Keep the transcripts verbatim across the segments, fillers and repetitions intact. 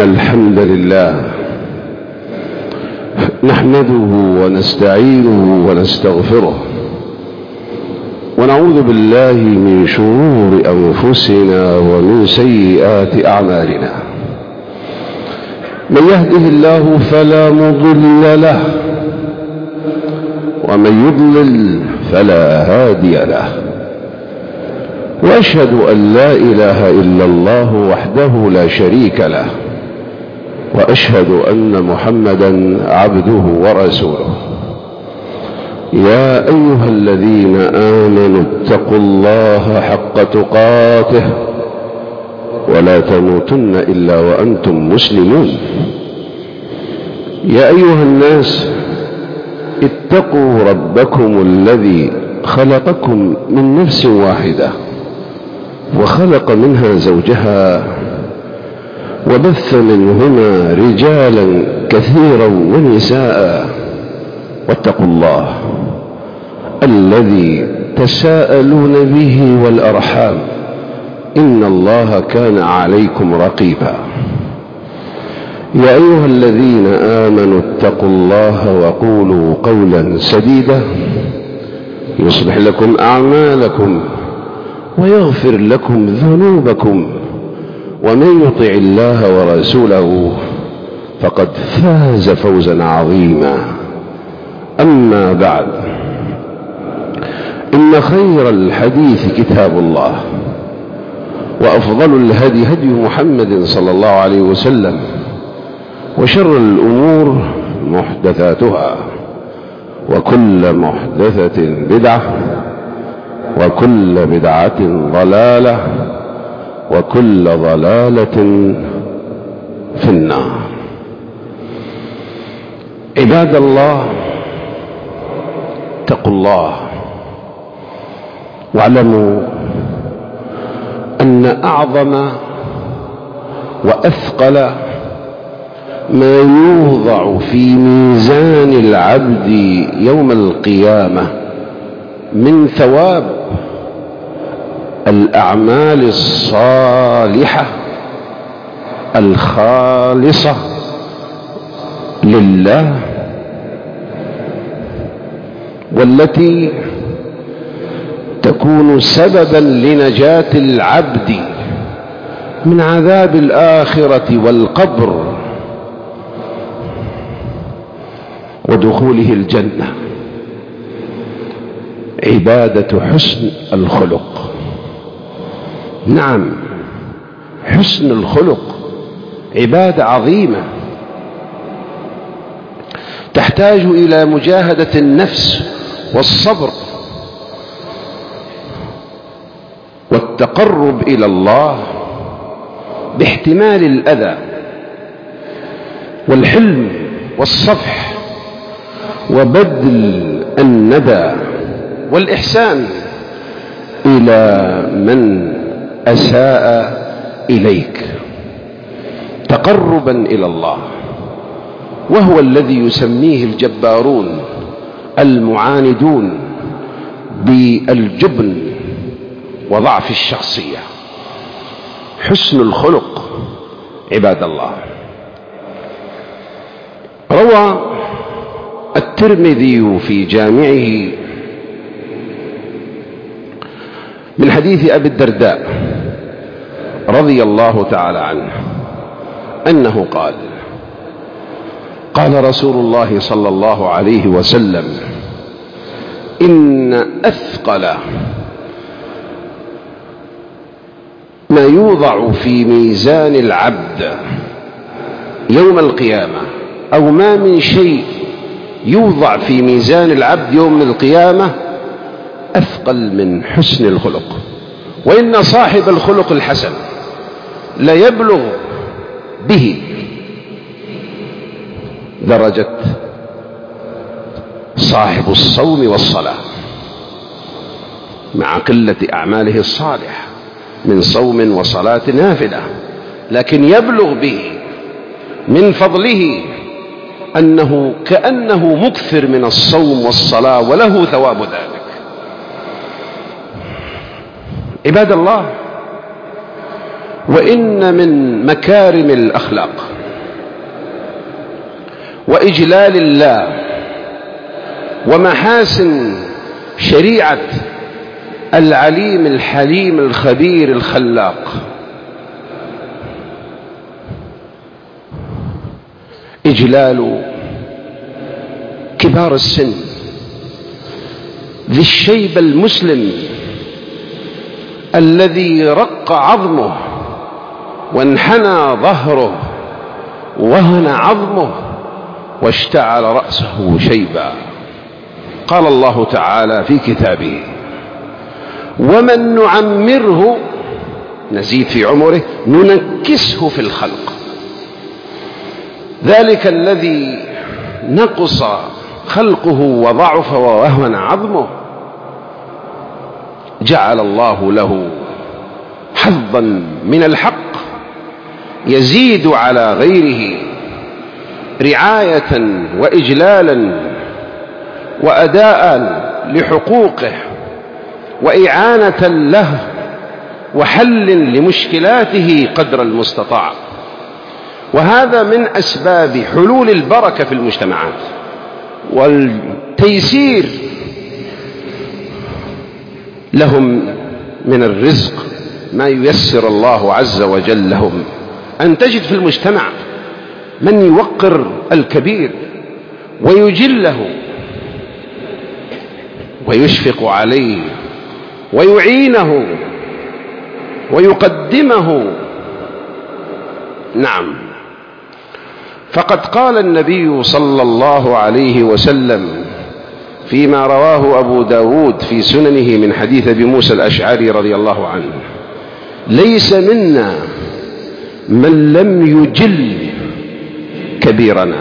الحمد لله نحمده ونستعينه ونستغفره ونعوذ بالله من شرور أنفسنا ومن سيئات أعمالنا. من يهده الله فلا مضل له ومن يضلل فلا هادي له، وأشهد أن لا إله إلا الله وحده لا شريك له، وأشهد أن محمدا عبده ورسوله. يا أيها الذين آمنوا اتقوا الله حق تقاته ولا تموتن إلا وأنتم مسلمون. يا أيها الناس اتقوا ربكم الذي خلقكم من نفس واحدة وخلق منها زوجها وبث منهما رجالا كثيرا ونساء، واتقوا الله الذي تساءلون به والأرحام إن الله كان عليكم رقيبا. يا أيها الذين آمنوا اتقوا الله وقولوا قولا سديدا يصلح لكم أعمالكم ويغفر لكم ذنوبكم، ومن يطع الله ورسوله فقد فاز فوزا عظيما. أما بعد، إن خير الحديث كتاب الله، وأفضل الهدي هدي محمد صلى الله عليه وسلم، وشر الأمور محدثاتها، وكل محدثة بدعة، وكل بدعة ضلالة، وكل ضلالة في النار. عباد الله، اتقوا الله واعلموا أن أعظم وأثقل ما يوضع في ميزان العبد يوم القيامة من ثواب الأعمال الصالحة الخالصة لله، والتي تكون سببا لنجاة العبد من عذاب الآخرة والقبر ودخوله الجنة. عبادة حسن الخلق. نعم، حسن الخلق عبادة عظيمة تحتاج إلى مجاهدة النفس والصبر والتقرب إلى الله باحتمال الأذى والحلم والصفح وبذل الندى والإحسان إلى من أساء إليك، تقربا إلى الله، وهو الذي يسميه الجبارون المعاندون بالجبن وضعف الشخصية. حسن الخلق عباد الله. روى الترمذي في جامعه من حديث أبي الدرداء رضي الله تعالى عنه أنه قال: قال رسول الله صلى الله عليه وسلم: إن أثقل ما يوضع في ميزان العبد يوم القيامة، أو ما من شيء يوضع في ميزان العبد يوم القيامة أثقل من حسن الخلق. وإن صاحب الخلق الحسن لا يبلغ به درجة صاحب الصوم والصلاة مع قلة أعماله الصالحة من صوم وصلاة نافلة، لكن يبلغ به من فضله أنه كأنه مكثر من الصوم والصلاة وله ثواب ذلك. عباد الله، وإن من مكارم الأخلاق وإجلال الله ومحاسن شريعة العليم الحليم الخبير الخلاق. إجلال كبار السن ذي الشيب المسلم الذي رق عظمه وانحنى ظهره وهن عظمه واشتعل رأسه شيبا. قال الله تعالى في كتابه: ومن نعمره نزيد في عمره ننكسه في الخلق. ذلك الذي نقص خلقه وضعف ووهن عظمه جعل الله له حظا من الحق يزيد على غيره رعاية وإجلالا وأداء لحقوقه وإعانة له وحل لمشكلاته قدر المستطاع. وهذا من أسباب حلول البركة في المجتمعات والتيسير لهم من الرزق ما ييسر الله عز وجل لهم. أن تجد في المجتمع من يوقر الكبير ويجله ويشفق عليه ويعينه ويقدمه. نعم، فقد قال النبي صلى الله عليه وسلم فيما رواه أبو داود في سننه من حديث أبي موسى الأشعري رضي الله عنه: ليس منا من لم يجل كبيرنا،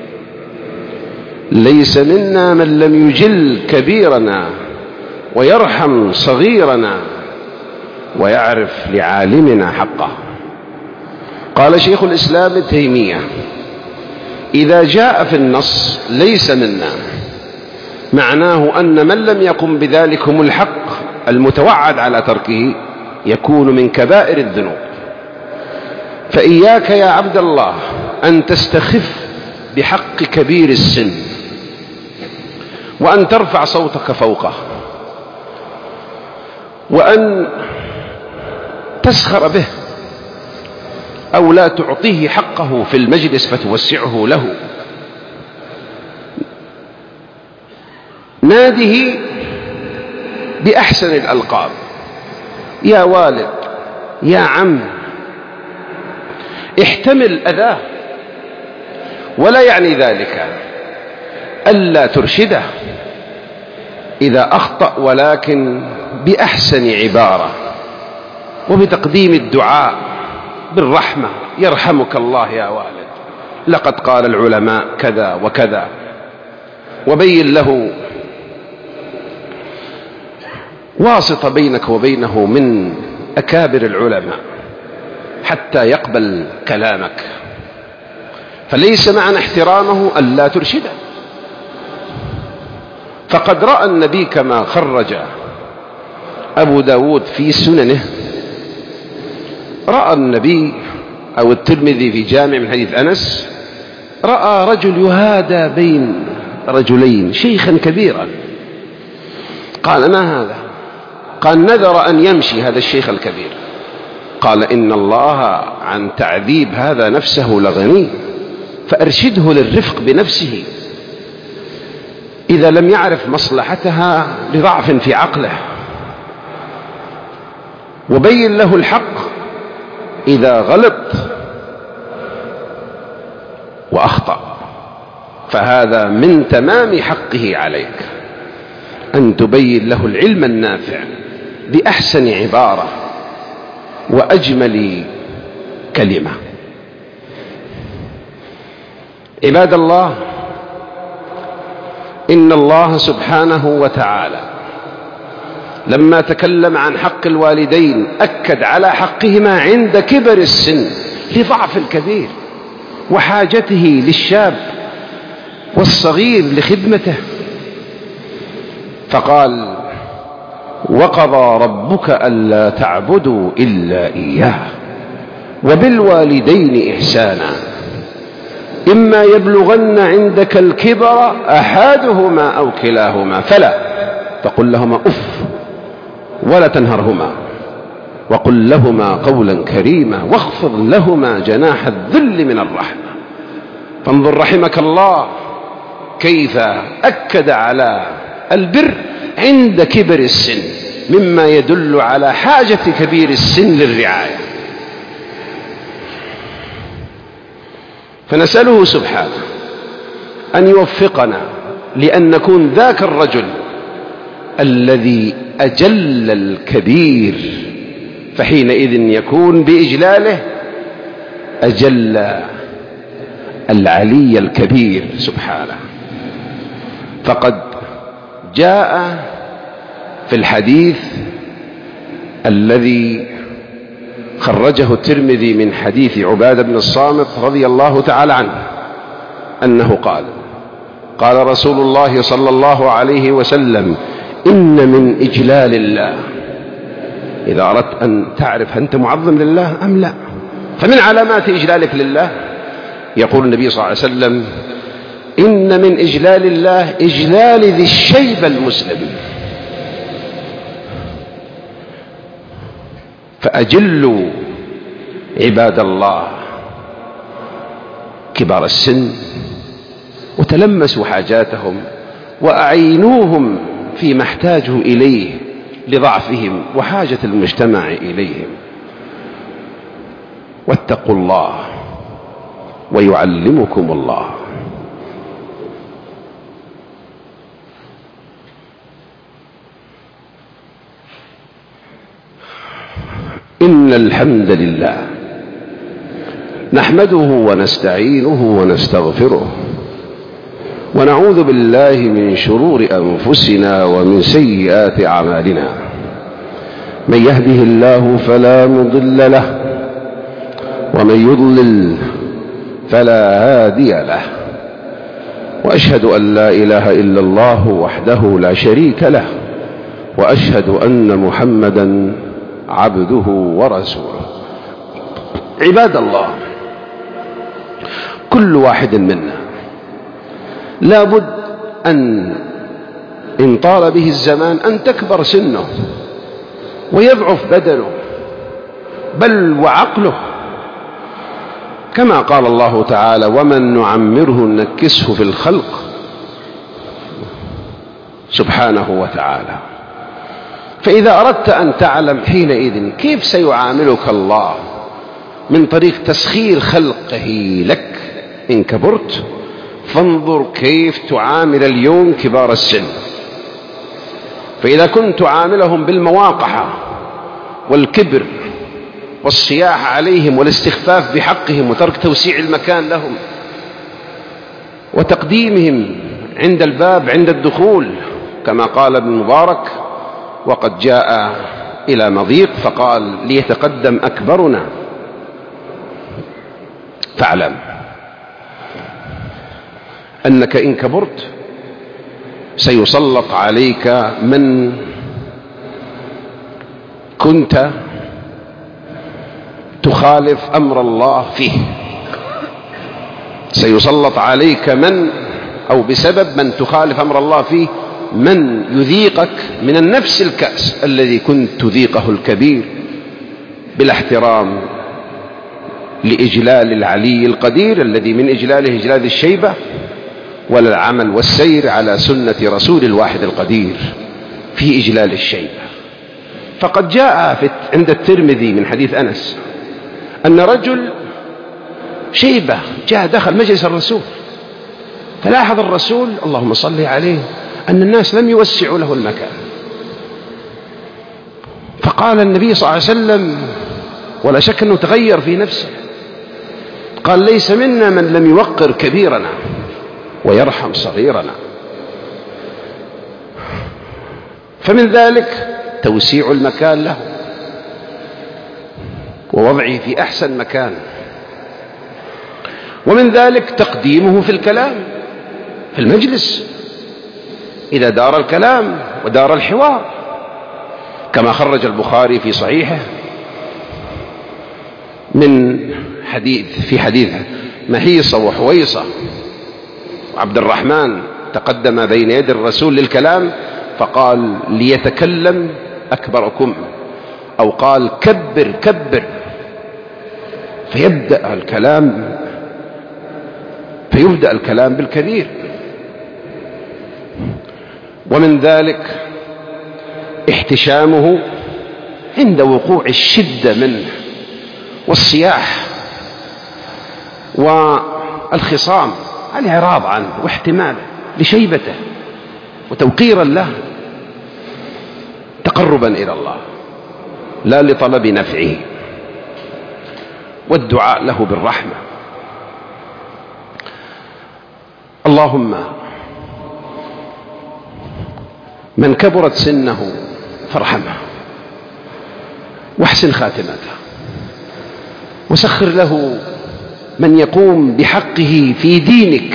ليس منا من لم يجل كبيرنا ويرحم صغيرنا ويعرف لعالمنا حقه. قال شيخ الإسلام ابن تيمية: إذا جاء في النص ليس منا، معناه أن من لم يقم بذلك هم الحق المتوعد على تركه يكون من كبائر الذنوب. فإياك يا عبد الله أن تستخف بحق كبير السن وأن ترفع صوتك فوقه وأن تسخر به أو لا تعطيه حقه في المجلس فتوسعه له. ناده بأحسن الألقاب: يا والد، يا عم. احتمل أذاه، ولا يعني ذلك ألا ترشده إذا أخطأ، ولكن بأحسن عبارة وبتقديم الدعاء بالرحمة: يرحمك الله يا والد، لقد قال العلماء كذا وكذا. وبين له واسطة بينك وبينه من أكابر العلماء حتى يقبل كلامك. فليس معنى احترامه ألا ترشده. فقد رأى النبي كما خرج أبو داود في سننه، رأى النبي أو الترمذي في جامع من حديث أنس، رأى رجل يهادى بين رجلين شيخا كبيرا. قال: ما هذا؟ قال: نذر أن يمشي هذا الشيخ الكبير. قال: إن الله عن تعذيب هذا نفسه لغني، فأرشده للرفق بنفسه إذا لم يعرف مصلحتها لضعف في عقله، وبين له الحق إذا غلط وأخطأ. فهذا من تمام حقه عليك أن تبين له العلم النافع بأحسن عبارة وأجمل كلمة. عباد الله، إن الله سبحانه وتعالى لما تكلم عن حق الوالدين أكد على حقهما عند كبر السن لضعف الكبير وحاجته للشاب والصغير لخدمته. فقال: وقضى ربك ألا تعبدوا إلا إياه وبالوالدين إحسانا إما يبلغن عندك الكبر أحدهما أو كلاهما فلا تقل لهما أف ولا تنهرهما، وقل لهما قولا كريما واخفض لهما جناح الذل من الرحمة. فانظر رحمك الله كيف أكد على البر عند كبر السن، مما يدل على حاجة كبير السن للرعاية. فنسأله سبحانه أن يوفقنا لأن نكون ذاك الرجل الذي أجل الكبير، فحينئذ يكون بإجلاله أجل العلي الكبير سبحانه. فقد جاء في الحديث الذي خرجه الترمذي من حديث عبادة بن الصامت رضي الله تعالى عنه أنه قال قال رسول الله صلى الله عليه وسلم: إن من إجلال الله، إذا أردت أن تعرف أنت معظم لله أم لا، فمن علامات إجلالك لله يقول النبي صلى الله عليه وسلم: إن من إجلال الله إجلال ذي الشيبة المسلم. فأجلوا عباد الله كبار السن وتلمسوا حاجاتهم وأعينوهم فيما احتاجوا إليه لضعفهم وحاجة المجتمع إليهم. واتقوا الله ويعلمكم الله. إن الحمد لله نحمده ونستعينه ونستغفره ونعوذ بالله من شرور أنفسنا ومن سيئات أعمالنا. من يهده الله فلا مضل له ومن يضلل فلا هادي له، وأشهد أن لا إله إلا الله وحده لا شريك له، وأشهد أن محمدا عبده ورسوله. عباد الله، كل واحد منا لابد أن إن طال به الزمان أن تكبر سنه ويضعف بدنه بل وعقله، كما قال الله تعالى: ومن نعمره نكسه في الخلق سبحانه وتعالى. فإذا أردت أن تعلم حينئذ كيف سيعاملك الله من طريق تسخير خلقه لك إن كبرت، فانظر كيف تعامل اليوم كبار السن. فإذا كنت تعاملهم بالمواقحة والكبر والصياح عليهم والاستخفاف بحقهم وترك توسيع المكان لهم وتقديمهم عند الباب عند الدخول، كما قال ابن مبارك: وقد جاء إلى مضيق فقال ليتقدم أكبرنا. فاعلم أنك إن كبرت سيسلط عليك من كنت تخالف أمر الله فيه، سيسلط عليك من أو بسبب من تخالف أمر الله فيه من يذيقك من النفس الكأس الذي كنت تذيقه الكبير، بلا احترام لإجلال العلي القدير الذي من إجلاله إجلال الشيبة، ولا العمل والسير على سنة رسول الواحد القدير في إجلال الشيبة. فقد جاء عند الترمذي من حديث أنس أن رجل شيبة جاء دخل مجلس الرسول، فلاحظ الرسول اللهم صل عليه أن الناس لم يوسعوا له المكان، فقال النبي صلى الله عليه وسلم، ولا شك أنه تغير في نفسه، قال: ليس منا من لم يوقر كبيرنا ويرحم صغيرنا. فمن ذلك توسيع المكان له ووضعه في أحسن مكان، ومن ذلك تقديمه في الكلام في المجلس إذا دار الكلام ودار الحوار، كما خرج البخاري في صحيحه من حديث في حديث مهيصة وحويصة وعبد الرحمن تقدم بين يد الرسول للكلام فقال ليتكلم أكبركم، أو قال كبر كبر، فيبدأ الكلام فيبدأ الكلام بالكبير. ومن ذلك احتشامه عند وقوع الشدة منه والصياح والخصام، الإعراض عنه واحتماله لشيبته وتوقيرا له، تقربا إلى الله لا لطلب نفعه، والدعاء له بالرحمة. اللهم من كبرت سنه فارحمه واحسن خاتمته، وسخر له من يقوم بحقه في دينك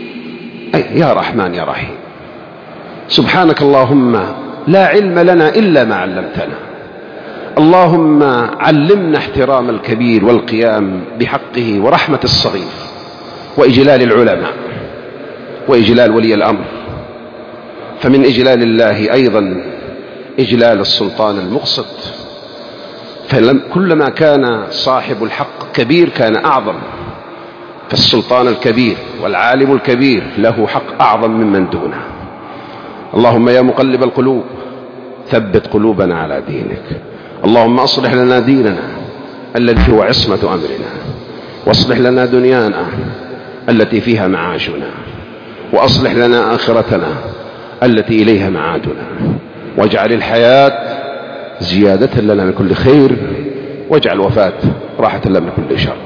يا رحمن يا رحيم. سبحانك اللهم لا علم لنا إلا ما علمتنا. اللهم علمنا احترام الكبير والقيام بحقه ورحمة الصغير وإجلال العلماء وإجلال ولي الأمر. فمن إجلال الله أيضا إجلال السلطان المقسط، فكلما كان صاحب الحق كبير كان أعظم، فالسلطان الكبير والعالم الكبير له حق أعظم ممن دونه. اللهم يا مقلب القلوب ثبت قلوبنا على دينك. اللهم أصلح لنا ديننا الذي هو عصمة أمرنا، واصلح لنا دنيانا التي فيها معاشنا، وأصلح لنا آخرتنا التي إليها معادنا، واجعل الحياة زيادة لنا من كل خير، واجعل الوفاة راحة لنا من كل شر.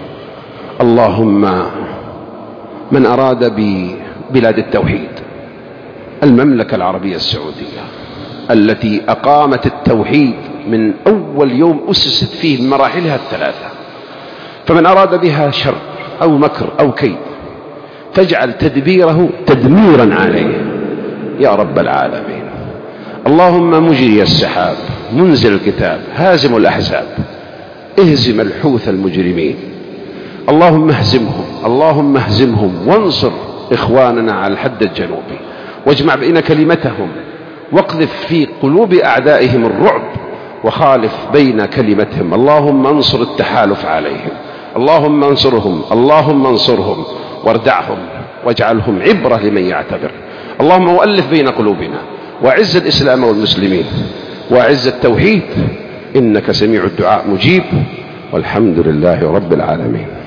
اللهم من أراد ببلاد التوحيد المملكة العربية السعودية التي أقامت التوحيد من أول يوم أسست فيه مراحلها الثلاثة، فمن أراد بها شر أو مكر أو كيد فاجعل تدبيره تدميرا عليه يا رب العالمين. اللهم مجري السحاب منزل الكتاب هازم الأحزاب اهزم الحوث المجرمين. اللهم اهزمهم اللهم اهزمهم وانصر إخواننا على الحد الجنوبي، واجمع بين كلمتهم، واقذف في قلوب أعدائهم الرعب، وخالف بين كلمتهم. اللهم انصر التحالف عليهم، اللهم انصرهم اللهم انصرهم واردعهم واجعلهم عبرة لمن يعتبر. اللهم وألف بين قلوبنا، وعز الإسلام والمسلمين، وعز التوحيد، إنك سميع الدعاء مجيب، والحمد لله رب العالمين.